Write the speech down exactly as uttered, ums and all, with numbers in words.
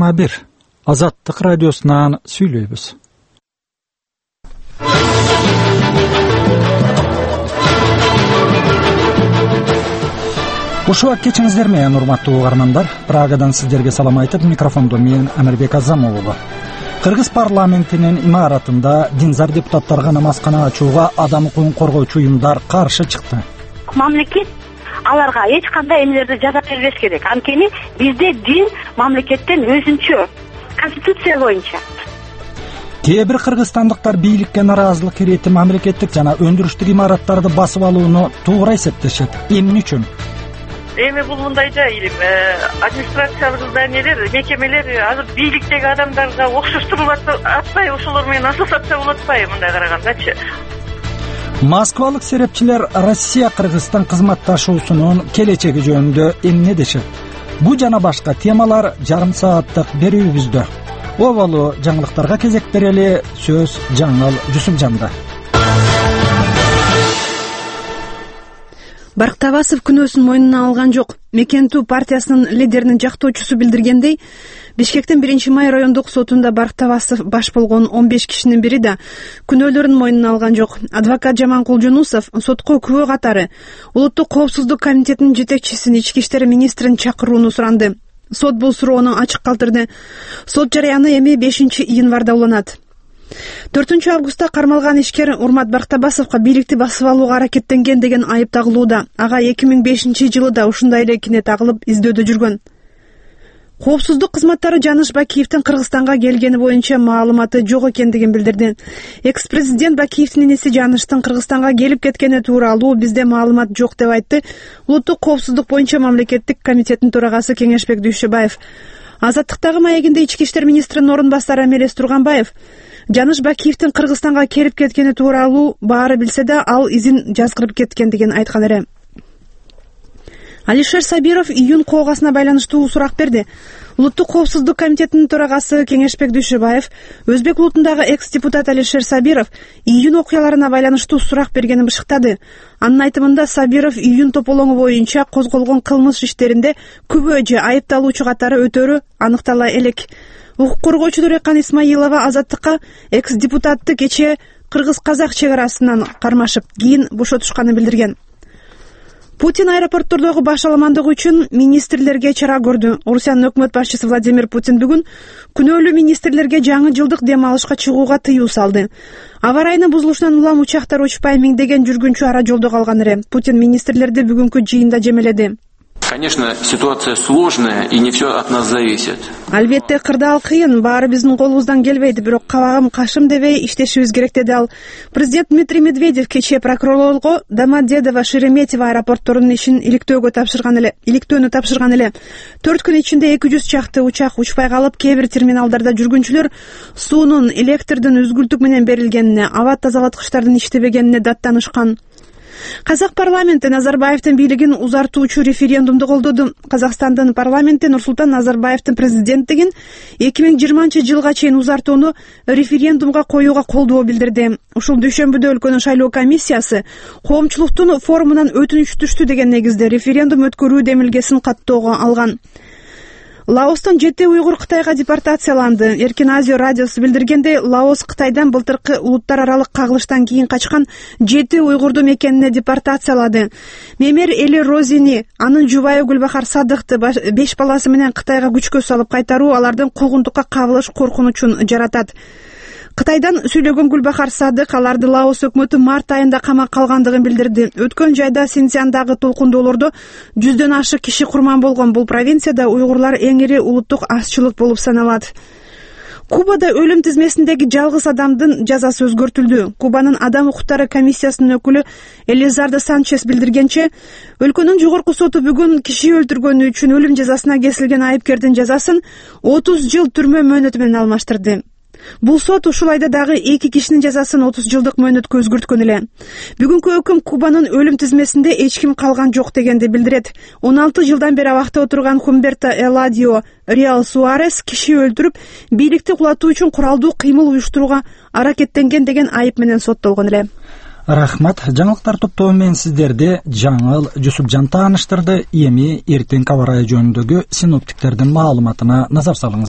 жыйырма бир Азаттык радиосунан сүйлөйбүз. Ушуак кечиңиздер менен урматтуу угармандар. Прагадан сиздерге салам айтып, микрофондо мен Амирбек Азамов. Кыргыз парламентинин имаратында динзар депутаттарга намазкана ачууга адам укугун коргоочу уюмдар каршы чыкты. Мамлекет аларга эч кандай эмелерди жаза бербеш керек. Анткени бизде дин мамлекеттен өзүнчө, конституция боюнча. Кээ бир кыргызстандыктар бийликке наразылык иретип мамлекеттик жана өндүрүштүк имараттарды басып алууну туура эсептешет. Эмне үчүн? Эми бул мындай да илим, администрациялык зданиелер, мекемелер азыр бийликтеги адамдарга окшоштурулуп атпайбы, ошолор менен ассоциация болуп атпайбы мындай карагандачы? Москвалык серепчилер Россия Кыргызстан кызматташуусунун келечеги жөнүндө эмне дешет? Бу жана башка темалар жарым сааттык берүүбүздө. Обалу жаңылыктарга кезек берели. Сөз Жаңыл Жусупжанда. Барктабасов күнөөсүн мойнуна алган жок. Мекентүү партиясынын лидеринин жактоочусу билдиргендей, Бишкектин биринчи май райондук сотунда Барктабасов баш болгон он беш кишинин бири да күнөөлөрүн мойнуна алган жок. Адвокат Жаманкул Жунусов сотко күбө катары Улуттук коопсуздук комитетинин жетекчисин, ички иштер министрин чакырууну суранды. Сот бул суроону ачык калтырды. Сот жарыяны эми бешинчи январда уланат. төртүнчү августта кармалган ишкер Урмат Барктабасовго бийликти басып алууга аракеттенген деген айып тагылууда. Ага эки миң бешинчи жылы да ушундай эле кине тагылып издөөдө жүргөн. Коопсуздук кызматтары Жаныш Бакиевдин Кыргызстанга келгени боюнча маалыматы жок экендигин билдирди. Экс-президент Бакиевдин иниси Жаныштын Кыргызстанга келип кеткени тууралуу бизде маалымат жок деп айтты Улуттук коопсуздук боюнча мамлекеттик комитеттин төрагасы Кеңешбек Дүйшөбаев. Азаттыктагы маегинде ички иштер министринин орун басары Мелес Турганбаев Жаныш Бакиевдин Кыргызстанга келип кеткени тууралуу баары билсе да ал изин жазгырып кеткендигин айткан эле. Алишер Сабиров июнь коогасына байланыштуу сурак берди. Улуттук коопсуздук комитетинин төрагасы Кеңешбек Дүйшөбаев Өзбек улутундагы экс-депутат Алишер Сабиров июнь окуяларына байланыштуу сурак бергенин бышыктады. Анын айтымында Сабиров июнь тополоңу боюнча козголгон кылмыш иштеринде күбө же айыпталуучу катары өтөрү аныктала элек. Укук коргоочу Дурекан Исмаилова Азаттыкка экс-депутатты кечээ кыргыз-казак чек арасынан кармашып, кийин бошотушканын билдирген. Путин аэропорттордогу баш аламандыгы үчүн министрлерге чара көрдү. Орусиянын өкмөт башчысы Владимир Путин бүгүн күнөөлүү министрлерге жаңы жылдык дем алышка чыгууга тыюу салды. Аба ырайынын бузулушунан улам учактар учпай миңдеген жүргүнчү ара жолдо калган эле. Путин министрлерди бүгүнкү жыйында жемеледи. Конечно, ситуация сложная и не все от нас зависит. Албетте кырдаал кыйын, баары биздин колубуздан келбейт, бирок кабагым кашым дебей иштешибиз керек деди ал. Президент Дмитрий Медведев кечээ прокурорлорго Домодедово, Шереметьево аэропортторунун ишин иликтөөгө тапшырган эле, иликтөөнү тапшырган эле. төрт күн ичинде эки жүз чакты учак учпай калып, кээ бир терминалдарда жүргүнчүлөр суунун, электрдин үзгүлтүк менен берилгенине, аба тазалаткычтардын иштебегенине даттанышкан. Казак парламенти Назарбаевдин бийлигин узартуучу референдумду колдоду. Казакстандын парламенти Нурсултан Назарбаевдин президенттигин эки миң жыйырманчы жылга чейин узартууну референдумга коюуга колдоо билдирди. Ушул дүйшөмбүдө өлкөнүн шайлоо комиссиясы коомчулуктун форумунан өтүнүч түштү деген негизде референдум өткөрүү демилгесин каттоого алган. Лаостон жети уйгур Кытайга депортацияланды. Эркин Азия радиосу билдиргендей, Лаос Кытайдан былтыркы улуттар аралык кагылыштан кийин качкан жети уйгурду мекенине депортациялады. Мемер Эли Розини, анын жубайы Гүлбахар Садыкты беш баласы менен Кытайга күчкө салып кайтаруу алардын куугунтукка кабылыш коркунучун жаратат. Кытайдан сүйлөгөн Гүлбахар Садык аларды Лаос өкмөтү март айында камакка алгандыгын билдирди. Өткөн жайда Синьцзяндагы толкундоолордо жүздөн ашык киши курман болгон. Бул провинцияда уйгурлар эң ири улуттук азчылык болуп саналат. Кубада өлүм тизмесиндеги жалгыз адамдын жазасы өзгөртүлдү. Кубанын адам укуктары комиссиясынын өкүлү Элизардо Санчес билдиргенче, өлкөнүн жогорку соту бүгүн киши өлтүргөнү үчүн өлүм жазасына кесилген айыпкердин жазасын отуз жыл түрмө мөөнөтү менен алмаштырды. Бул сот ушул айда дагы эки кишинин жазасын отуз жылдык мөөнөткө өзгөрткөн эле. Бүгүнкү өкүм Кубанын өлүм тизмесинде эч ким калган жок дегенди билдирет. он алты жылдан бери абакта отурган Хумберто Эладио Реал Суарес киши өлтүрүп, бийликти кулатуу үчүн куралдуу кыймыл уюштурууга аракеттенген деген айып менен соттолгон эле. Рахмат. Жаңылыктар топтоо менен сиздерди Жаңыл Жусупжан тааныштырды. Эми эртең аба ырайы жөнүндөгү синоптиктердин маалыматына назар салыңыз.